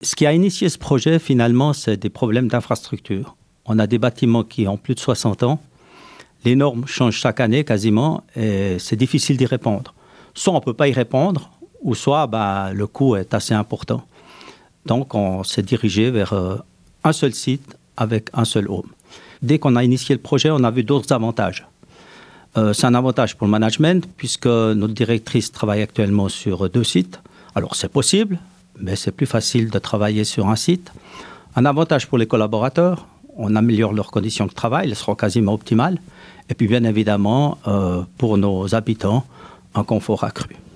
Ce qui a initié ce projet, finalement, c'est des problèmes d'infrastructure. On a des bâtiments qui ont plus de 60 ans. Les normes changent chaque année quasiment et c'est difficile d'y répondre. Soit on ne peut pas y répondre, ou soit le coût est assez important. Donc on s'est dirigé vers un seul site avec un seul home. Dès qu'on a initié le projet, on a vu d'autres avantages. C'est un avantage pour le management puisque notre directrice travaille actuellement sur 2 sites. Alors c'est possible, mais c'est plus facile de travailler sur un site. Un avantage pour les collaborateurs, on améliore leurs conditions de travail, elles seront quasiment optimales. Et puis bien évidemment, pour nos habitants, un confort accru.